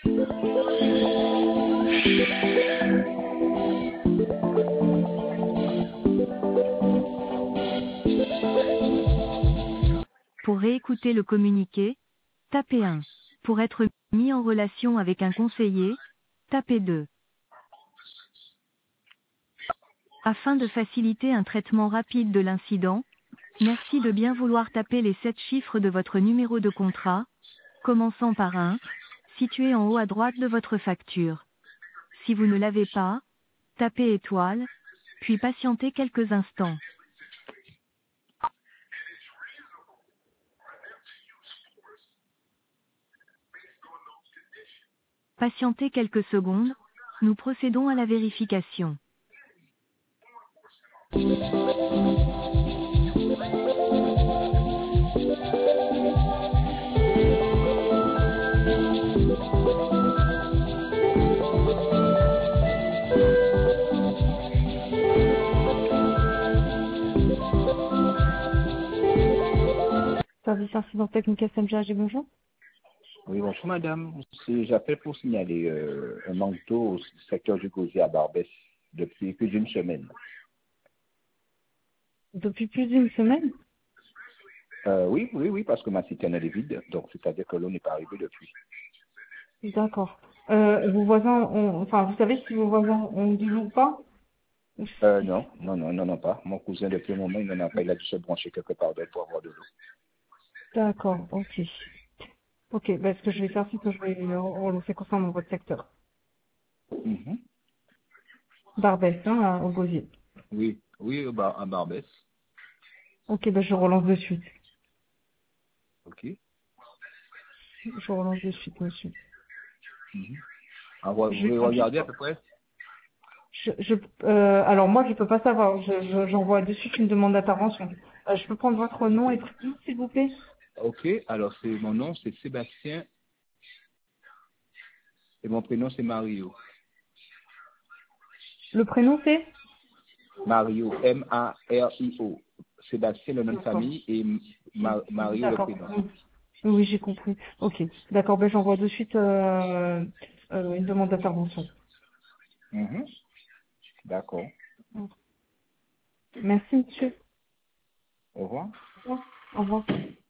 Pour réécouter le communiqué, tapez 1. Pour être mis en relation avec un conseiller, tapez 2. Afin de faciliter un traitement rapide de l'incident, merci de bien vouloir taper les 7 chiffres de votre numéro de contrat, commençant par 1, situé en haut à droite de votre facture. Si vous ne l'avez pas, tapez étoile, puis patientez quelques instants. Patientez quelques secondes, nous procédons à la vérification. Service incident technique SMGAG, bonjour. Oui, bonjour madame. J'appelle pour signaler un manque d'eau au secteur du Gosier à Barbès depuis plus d'une semaine. Depuis plus d'une semaine? Oui, parce que ma citerne elle est vide, donc c'est-à-dire que l'eau n'est pas arrivée depuis. D'accord. Vos voisins enfin, vous savez si vos voisins ont de l'eau ou pas? Ou si- Non, pas. Mon cousin, depuis un moment, il n'en a pas, il a dû se brancher quelque part d'autre pour avoir de l'eau. D'accord, ok. Ok, ce que je vais faire, c'est que je vais relancer concernant votre secteur. Mhm. Barbès, hein, au Gosier. Oui, à Barbès. Ok, je relance de suite. Ok. Je relance de suite, monsieur. Mhm. Vous Je vais pouvez prendre juste... regarder à peu près? alors moi, je peux pas savoir. J'envoie de suite une demande d'intervention. Je peux prendre votre nom et prénom, s'il vous plaît? Ok, alors mon nom c'est Sébastien et mon prénom c'est Mario. Le prénom, c'est? Mario, Mario. Sébastien, le nom de D'accord. famille, et Mario, le D'accord. prénom. Oui, oui, j'ai compris. Ok. D'accord, j'envoie de suite une demande d'intervention. Mhm. D'accord. Merci, monsieur. Au revoir. Au revoir. Au revoir.